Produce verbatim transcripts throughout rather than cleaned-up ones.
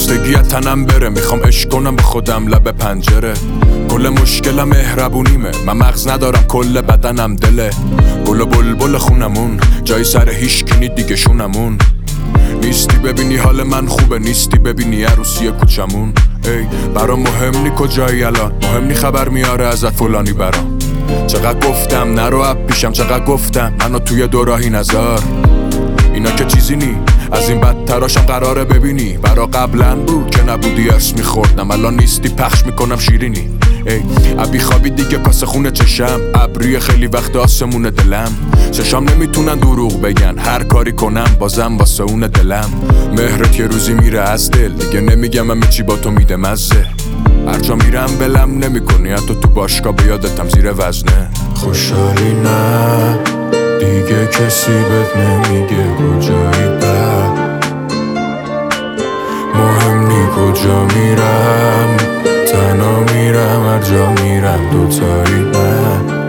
خستگی از تنم بره، میخوام عشق کنم به خودم لب پنجره. کل مشکلم مهربونیمه، من مغز ندارم کل بدنم دله. گل و بلبل خونمون جای سر هیچ کی دیگه شونمون. نیستی ببینی حال من خوبه، نیستی ببینی عروسی کوچمون. ای برام مهم نی کجایی الان، مهم نی خبر میاره ازت فلانی برام. چقدر گفتم نرو اب پیشم، چقدر گفتم منو توی دوراهی نذار. اینا که چیزی نی، از این بدتراشم قراره ببینی. برا قبلا بود که نبودی ارس میخوردم، الان نیستی پخش میکنم شیرینی. ای ابی خوابی دیگه کاسه خونه چشم، ابری خیلی وقت آسمون دلم. چشام نمیتونن دروغ بگن، هر کاری کنم بازم واسه اون دلم. مهرت یه روزی میره از دل، دیگه نمیگم همه چی با تو میده مزه. هر جا میرم بلم نمیکنی، حتی تو باشگاه به یادتم زیر وزنه. خوشحالی نه دیگه کسی بهت نمیگه کجایی بعد، مهم نی کجا میرم، تنها میرم هر جا میرم دوتایی نه.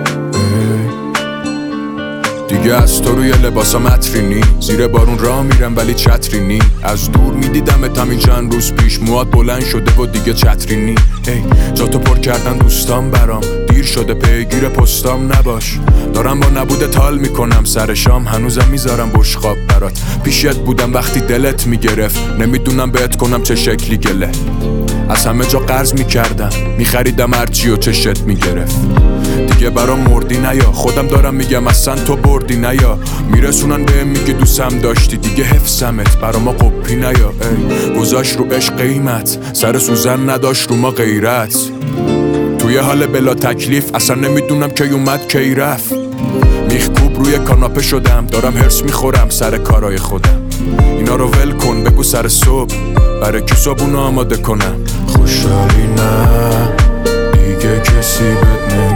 دیگه از تو روی لباسم عطری نی، زیر بارون راه میرم ولی چتری نی. از دور میدیدمت همین چند روز پیش، موات بلند شده و دیگه چتری نی. ای جا تو پر کردن دوستان برام، دیر شده پیگیر پستام نباش. دارم با نبوده تال میکنم سر شام، هنوزم میذارم بشقاب برات. پیشت بودم وقتی دلت میگرفت، نمیدونم بهت کنم چه شکلی گله. از همه جا قرض میکردم، میخریدم هرچی و چشت میگرفت. دیگه برام مردی نیا، خودم دارم میگم اصلا تو بردی نیا. میرسونن بهم میگه دوستم داشتی، دیگه حفظمت برا ما قپی نیا. ای گذاشت رو عشق قیمت، سر سوزن نداشت رو ما غیرت. توی حال بلا تکلیف، اصلا نمیدونم کی اومد کی رفت. میخکوب روی کاناپه شدم، دارم هرس میخورم سر کارای خودم. اینا رو ول کن بگو سر صبح، برای کی صبحونو آماده کنم. خوشحالی نه دیگه کسی بهت